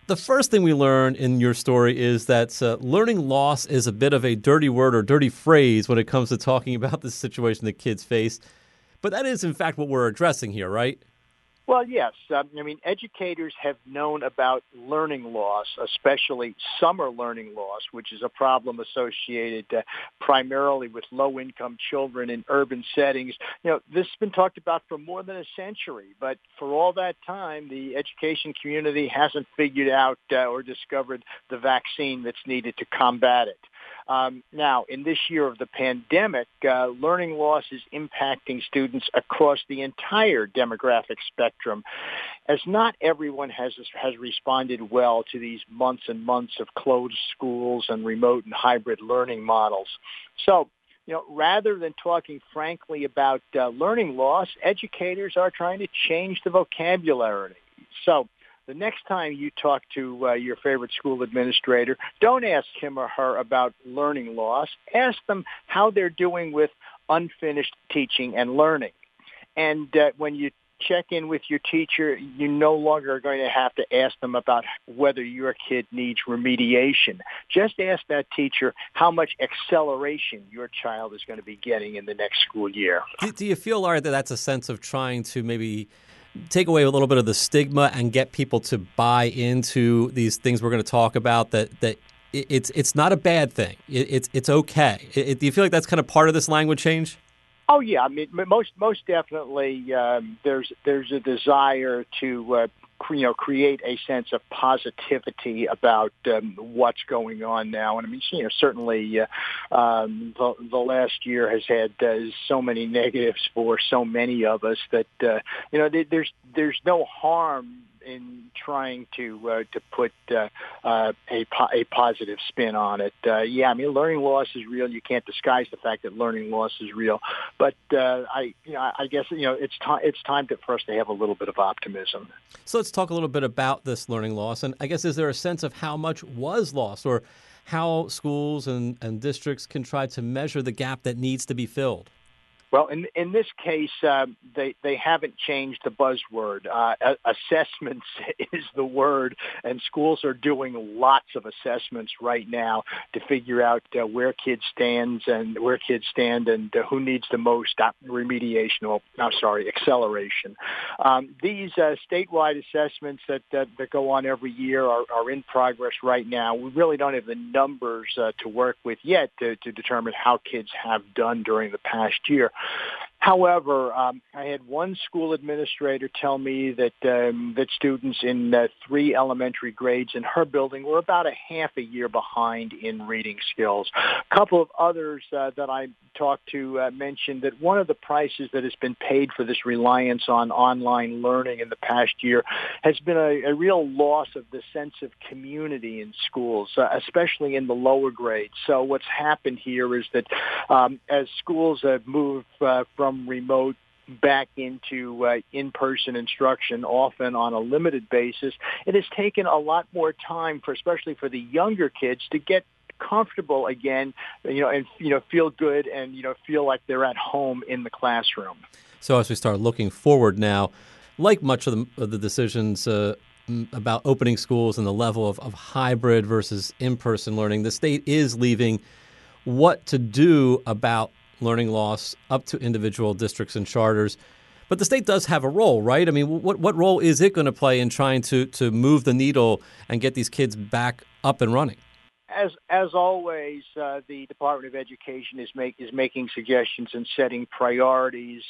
the first thing we learn in your story is that learning loss is a bit of a dirty word or dirty phrase when it comes to talking about the situation that kids face. But that is, in fact, what we're addressing here, right? Well, yes. Educators have known about learning loss, especially summer learning loss, which is a problem associated primarily with low-income children in urban settings. This has been talked about for more than a century, but for all that time, the education community hasn't figured out or discovered the vaccine that's needed to combat it. Now, in this year of the pandemic, learning loss is impacting students across the entire demographic spectrum, as not everyone has responded well to these months and months of closed schools and remote and hybrid learning models. So, rather than talking frankly about learning loss, educators are trying to change the vocabulary. So, the next time you talk to your favorite school administrator, don't ask him or her about learning loss. Ask them how they're doing with unfinished teaching and learning. And when you check in with your teacher, you no longer are going to have to ask them about whether your kid needs remediation. Just ask that teacher how much acceleration your child is going to be getting in the next school year. Do you feel, Larry, that that's a sense of trying to maybe take away a little bit of the stigma and get people to buy into these things we're going to talk about, that it's not a bad thing. It's okay. Do you feel like that's kind of part of this language change? Oh yeah, most definitely. There's a desire to create a sense of positivity about what's going on now, and certainly the last year has had so many negatives for so many of us that there's no harm in trying to put a positive spin on it. Learning loss is real. You can't disguise the fact that learning loss is real. But I guess it's time for us to have a little bit of optimism. So let's talk a little bit about this learning loss. And I guess, is there a sense of how much was lost, or how schools and districts can try to measure the gap that needs to be filled? Well, in this case, they haven't changed the buzzword. Assessments is the word, and schools are doing lots of assessments right now to figure out where kids stand and who needs the most remediation. Acceleration. These statewide assessments that go on every year are in progress right now. We really don't have the numbers to work with yet to determine how kids have done during the past year. However, I had one school administrator tell me that students in 3 elementary grades in her building were about a half a year behind in reading skills. A couple of others that I talked to mentioned that one of the prices that has been paid for this reliance on online learning in the past year has been a real loss of the sense of community in schools, especially in the lower grades. So what's happened here is that as schools have moved from remote back into in-person instruction, often on a limited basis, it has taken a lot more time especially for the younger kids to get comfortable again, and feel good and feel like they're at home in the classroom. So as we start looking forward now, like much of the decisions about opening schools and the level of hybrid versus in-person learning, the state is leaving what to do about learning loss up to individual districts and charters. But the state does have a role, right? I mean, what role is it going to play in trying to move the needle and get these kids back up and running? As always, the Department of Education is making suggestions and setting priorities,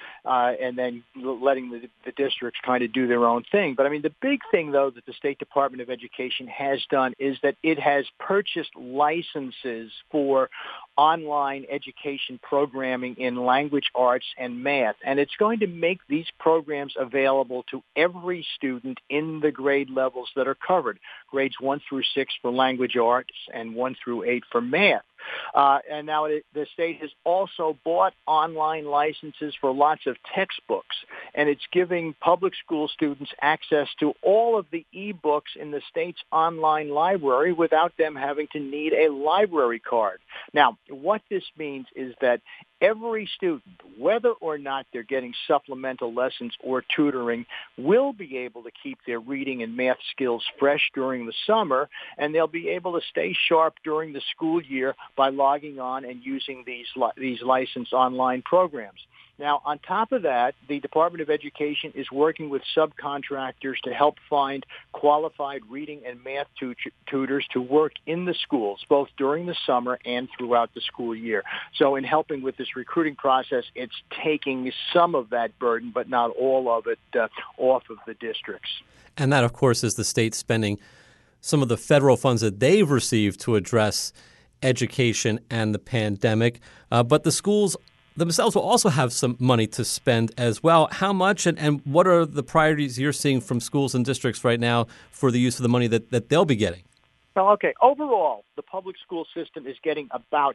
and then letting the districts kind of do their own thing. But the big thing, though, that the State Department of Education has done is that it has purchased licenses for online education programming in language arts and math, and it's going to make these programs available to every student in the grade levels that are covered, grades 1 through 6 for language arts and 1 through 8 for math. And now the state has also bought online licenses for lots of textbooks, and it's giving public school students access to all of the e-books in the state's online library without them having to need a library card. Now, what this means is that every student, whether or not they're getting supplemental lessons or tutoring, will be able to keep their reading and math skills fresh during the summer, and they'll be able to stay sharp during the school year by logging on and using these licensed online programs. Now, on top of that, the Department of Education is working with subcontractors to help find qualified reading and math tutors to work in the schools, both during the summer and throughout the school year. So in helping with this recruiting process, it's taking some of that burden, but not all of it, off of the districts. And that, of course, is the state spending some of the federal funds that they've received to address education and the pandemic. But the schools themselves will also have some money to spend as well. How much and what are the priorities you're seeing from schools and districts right now for the use of the money that they'll be getting? Well, okay. Overall, the public school system is getting about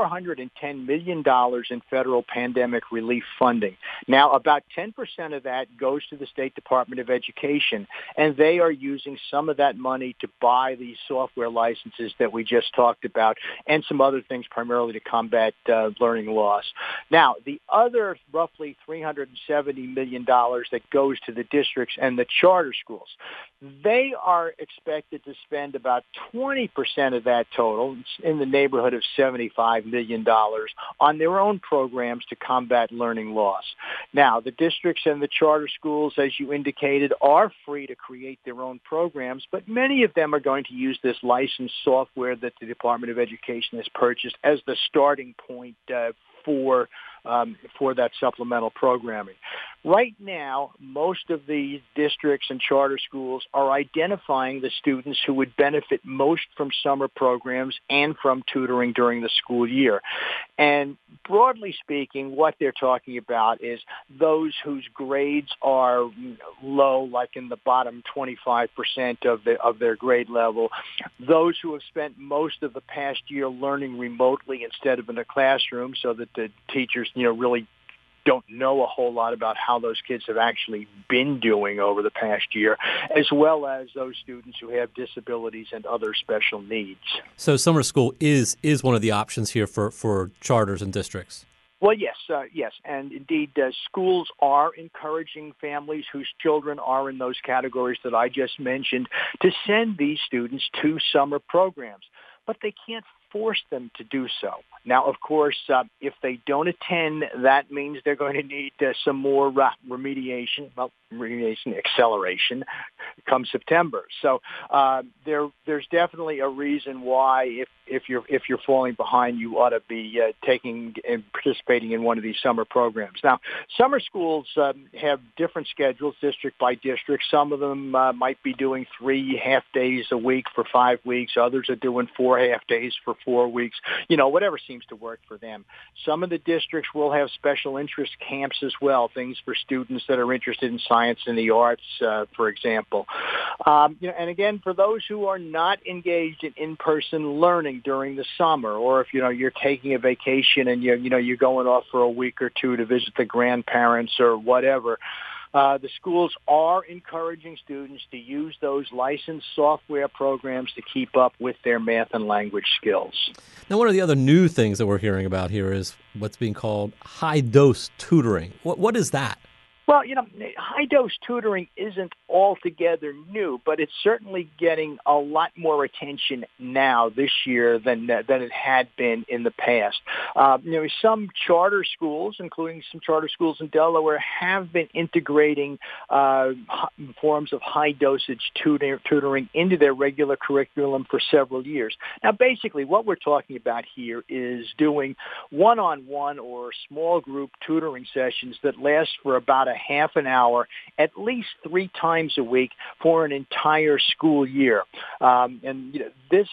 $410 million in federal pandemic relief funding. Now, about 10% of that goes to the State Department of Education, and they are using some of that money to buy these software licenses that we just talked about and some other things primarily to combat learning loss. Now, the other roughly $370 million that goes to the districts and the charter schools, they are expected to spend about 20% of that total, in the neighborhood of $75 million, on their own programs to combat learning loss. Now, the districts and the charter schools, as you indicated, are free to create their own programs, but many of them are going to use this licensed software that the Department of Education has purchased as the starting point for that supplemental programming. Right now, most of the districts and charter schools are identifying the students who would benefit most from summer programs and from tutoring during the school year. And broadly speaking, what they're talking about is those whose grades are low, like in the bottom 25% of their grade level, those who have spent most of the past year learning remotely instead of in a classroom so that the teachers, really don't know a whole lot about how those kids have actually been doing over the past year, as well as those students who have disabilities and other special needs. So summer school is one of the options here for charters and districts. Well, yes, and indeed, schools are encouraging families whose children are in those categories that I just mentioned to send these students to summer programs, but they can't force them to do so. Now, of course, if they don't attend, that means they're going to need some more remediation acceleration come September. So there's definitely a reason why if you're falling behind, you ought to be taking and participating in one of these summer programs. Now, summer schools have different schedules, district by district. Some of them might be doing 3 half days a week for 5 weeks. Others are doing 4 half days for 4 weeks. Whatever seems to work for them. Some of the districts will have special interest camps as well, things for students that are interested in science and the arts, for example. And again, for those who are not engaged in in-person learning during the summer, or if you're taking a vacation and you're going off for a week or two to visit the grandparents or whatever, the schools are encouraging students to use those licensed software programs to keep up with their math and language skills. Now, one of the other new things that we're hearing about here is what's being called high-dose tutoring. What is that? Well, high-dose tutoring isn't altogether new, but it's certainly getting a lot more attention now this year than it had been in the past. Some charter schools, including some charter schools in Delaware, have been integrating forms of high-dosage tutoring into their regular curriculum for several years. Now, basically, what we're talking about here is doing one-on-one or small group tutoring sessions that last for about a half an hour, at least 3 times a week for an entire school year. This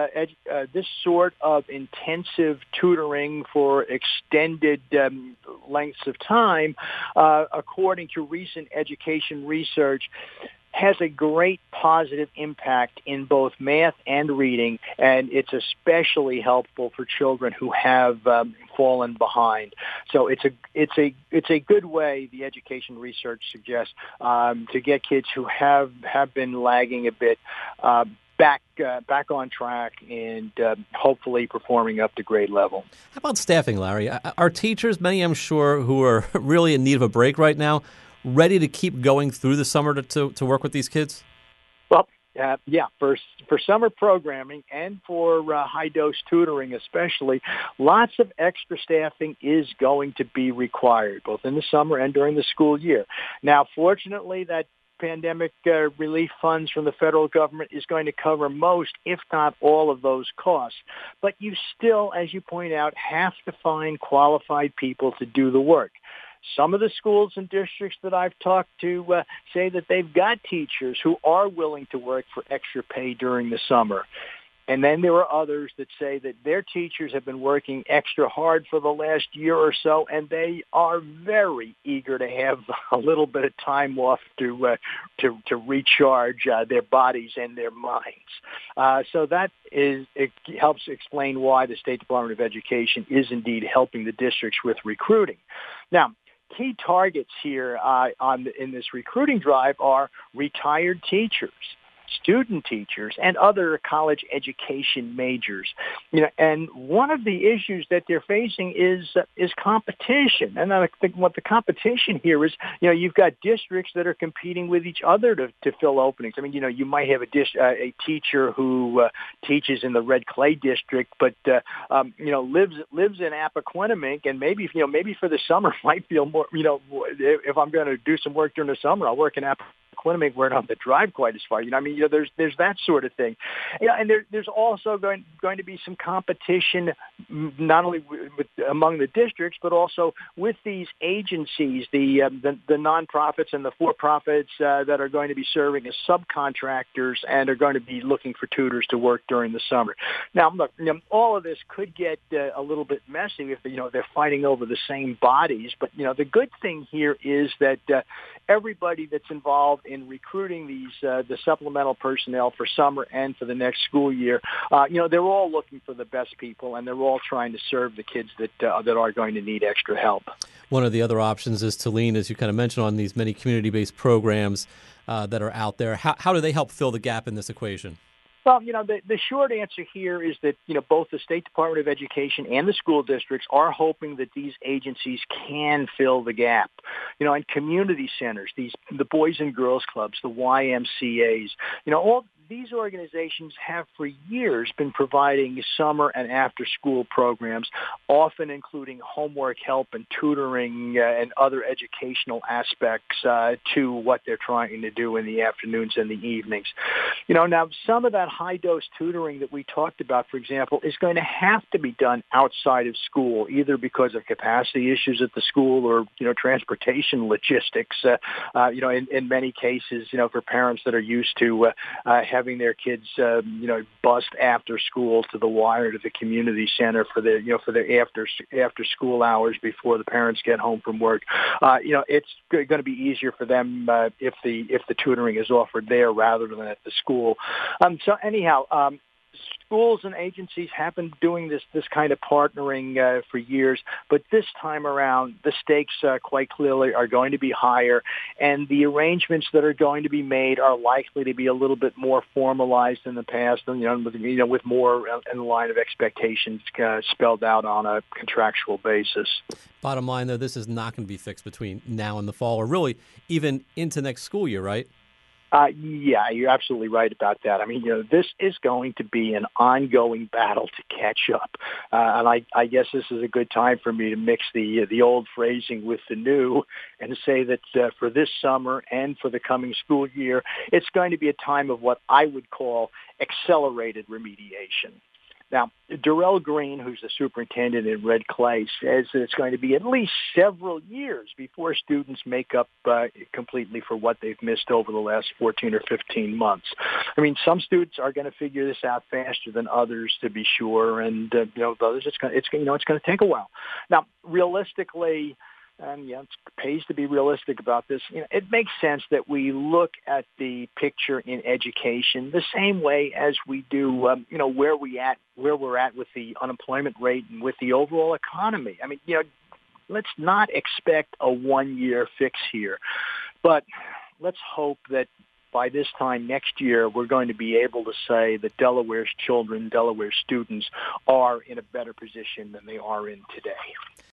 sort of intensive tutoring for extended lengths of time, according to recent education research, has a great positive impact in both math and reading, and it's especially helpful for children who have fallen behind. So it's a good way, the education research suggests, to get kids who have been lagging a bit back on track and hopefully performing up to grade level. How about staffing, Larry? Are teachers, many I'm sure, who are really in need of a break right now, ready to keep going through the summer to work with these kids? Well, yeah, for summer programming and for high-dose tutoring especially, lots of extra staffing is going to be required, both in the summer and during the school year. Now, fortunately, that pandemic relief funds from the federal government is going to cover most, if not all, of those costs. But you still, as you point out, have to find qualified people to do the work. Some of the schools and districts that I've talked to say that they've got teachers who are willing to work for extra pay during the summer. And then there are others that say that their teachers have been working extra hard for the last year or so, and they are very eager to have a little bit of time off to recharge their bodies and their minds. So it helps explain why the State Department of Education is indeed helping the districts with recruiting. Now, key targets here in this recruiting drive are retired teachers, student teachers, and other college education majors. And one of the issues that they're facing is competition. And I think what the competition here is, you've got districts that are competing with each other to fill openings. I mean, you might have a teacher who teaches in the Red Clay district, but lives in Appoquinimink, and maybe for the summer might feel more. If I'm going to do some work during the summer, I'll work in Appoquinimink where I don't have to drive quite as far. There's that sort of thing. And there's also going to be some competition, not only among the districts, but also with these agencies, the nonprofits and the for-profits that are going to be serving as subcontractors and are going to be looking for tutors to work during the summer. Now, look, all of this could get a little bit messy if they're fighting over the same bodies. But the good thing here is that everybody that's involved in recruiting the supplemental personnel for summer and for the next school year, they're all looking for the best people, and they're all trying to serve the kids that are going to need extra help. One of the other options is to lean, as you kind of mentioned, on these many community-based programs that are out there. How do they help fill the gap in this equation? Well, the short answer here is that, both the State Department of Education and the school districts are hoping that these agencies can fill the gap. And community centers, the Boys and Girls Clubs, the YMCAs, all these organizations have for years been providing summer and after-school programs, often including homework help and tutoring and other educational aspects to what they're trying to do in the afternoons and the evenings. Now some of that high-dose tutoring that we talked about, for example, is going to have to be done outside of school, either because of capacity issues at the school or, transportation logistics, in many cases, for parents that are used to having their kids, bused after school to the wire to the community center for their after school hours before the parents get home from work. It's going to be easier for them if the tutoring is offered there rather than at the school. So anyhow, schools and agencies have been doing this kind of partnering for years, but this time around, the stakes quite clearly are going to be higher, and the arrangements that are going to be made are likely to be a little bit more formalized in the past, and with more in the line of expectations spelled out on a contractual basis. Bottom line, though, this is not going to be fixed between now and the fall, or really even into next school year, right? Yeah, you're absolutely right about that. I mean, this is going to be an ongoing battle to catch up. And I guess this is a good time for me to mix the old phrasing with the new and say that for this summer and for the coming school year, it's going to be a time of what I would call accelerated remediation. Now, Darrell Green, who's the superintendent in Red Clay, says that it's going to be at least several years before students make up completely for what they've missed over the last 14 or 15 months. I mean, some students are going to figure this out faster than others, to be sure, and others it's going to take a while. Now, realistically, and it pays to be realistic about this. It makes sense that we look at the picture in education the same way as we do, where we're at with the unemployment rate and with the overall economy. I mean, let's not expect a one-year fix here, but let's hope that by this time next year, we're going to be able to say that Delaware's children, Delaware students, are in a better position than they are in today.